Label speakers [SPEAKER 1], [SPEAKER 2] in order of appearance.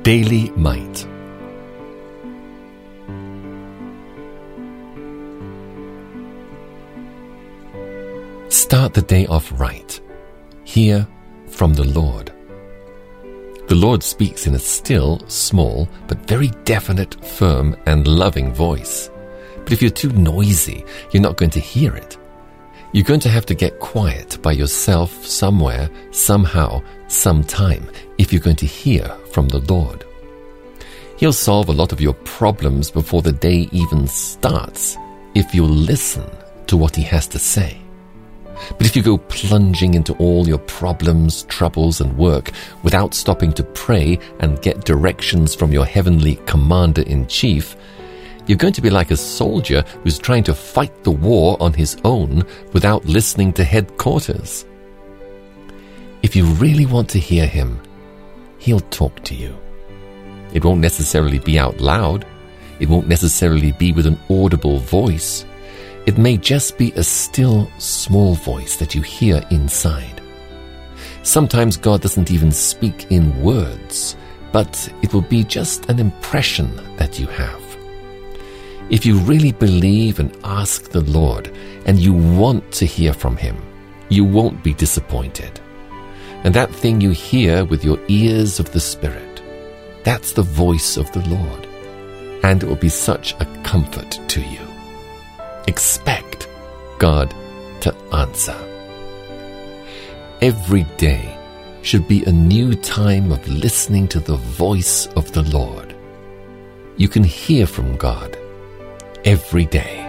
[SPEAKER 1] Daily Might. Start the day off right. Hear from the Lord. The Lord speaks in a still, small, but very definite, firm, and loving voice. But if you're too noisy, you're not going to hear it. You're going to have to get quiet by yourself somewhere, somehow, sometime, if you're going to hear from the Lord. He'll solve a lot of your problems before the day even starts, if you'll listen to what He has to say. But if you go plunging into all your problems, troubles, and work without stopping to pray and get directions from your heavenly commander-in-chief, you're going to be like a soldier who's trying to fight the war on his own without listening to headquarters. If you really want to hear Him, He'll talk to you. It won't necessarily be out loud. It won't necessarily be with an audible voice. It may just be a still, small voice that you hear inside. Sometimes God doesn't even speak in words, but it will be just an impression that you have. If you really believe and ask the Lord, and you want to hear from Him, you won't be disappointed. And that thing you hear with your ears of the Spirit, that's the voice of the Lord, and it will be such a comfort to you. Expect God to answer. Every day should be a new time of listening to the voice of the Lord. You can hear from God every day.